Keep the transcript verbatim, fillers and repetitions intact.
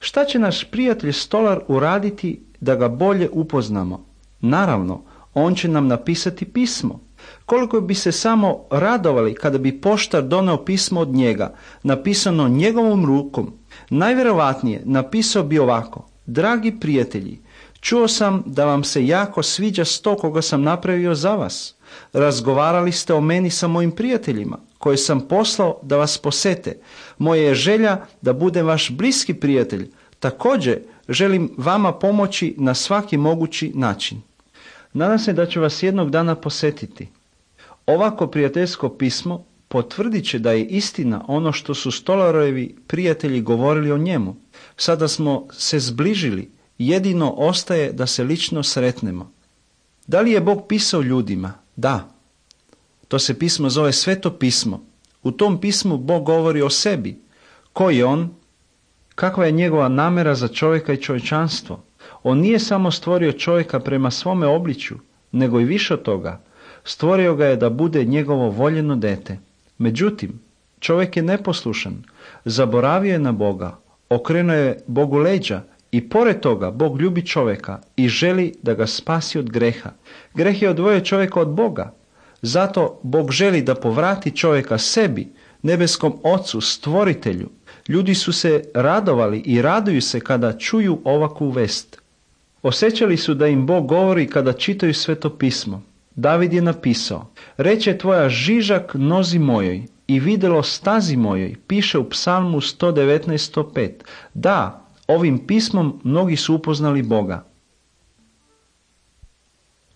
Šta će naš prijatelj stolar uraditi da ga bolje upoznamo? Naravno, on će nam napisati pismo. Koliko bi se samo radovali kada bi poštar doneo pismo od njega, napisano njegovom rukom. Najvjerovatnije napisao bi ovako: dragi prijatelji, čuo sam da vam se jako sviđa sto koga sam napravio za vas. Razgovarali ste o meni sa mojim prijateljima, koje sam poslao da vas posete. Moja je želja da budem vaš bliski prijatelj. Također želim vama pomoći na svaki mogući način. Nadam se da ću vas jednog dana posjetiti. Ovako prijateljsko pismo potvrdit će da je istina ono što su Stolarovi prijatelji govorili o njemu. Sada smo se zbližili, jedino ostaje da se lično sretnemo. Da li je Bog pisao ljudima? Da. To se pismo zove Sveto pismo. U tom pismu Bog govori o sebi. Ko je on? Kakva je njegova namjera za čovjeka i čovječanstvo? On nije samo stvorio čovjeka prema svome obličju, nego i više od toga. Stvorio ga je da bude njegovo voljeno dete. Međutim, čovjek je neposlušan, zaboravio je na Boga, okrenuo je Bogu leđa i pored toga Bog ljubi čovjeka i želi da ga spasi od greha. Greh je odvojio čovjeka od Boga. Zato Bog želi da povrati čovjeka sebi, nebeskom Ocu, stvoritelju. Ljudi su se radovali i raduju se kada čuju ovakvu vest. Osjećali su da im Bog govori kada čitaju Sveto pismo. David je napisao: reče tvoja žižak nozi mojoj i videlo stazi mojoj, piše u Psalmu sto devetnaest sto pet. Da, ovim pismom mnogi su upoznali Boga.